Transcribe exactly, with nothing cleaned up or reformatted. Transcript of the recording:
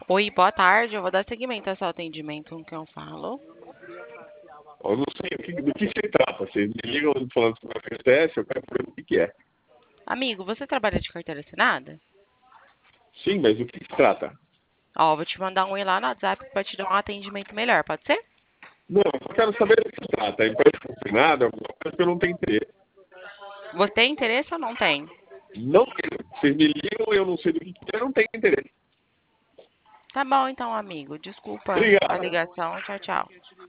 Oi, boa tarde. Eu vou dar seguimento ao seu atendimento com quem eu falo. Eu não sei o que, do que se trata. Vocês me ligam falando sobre a F T S, eu quero saber o que, que é. Amigo, você trabalha de carteira assinada? Sim, mas do que se trata? Ó, vou te mandar um e lá no WhatsApp pra te dar um atendimento melhor, pode ser? Não, eu só quero saber do que se trata. É empréstimo assinado, é alguma coisa que eu não tenho interesse. Você tem interesse ou não tem? Não tenho. Vocês me ligam e eu não sei do que, que é, eu não tenho interesse. Tá bom então, amigo. Desculpa a Obrigado. ligação. Tchau, tchau.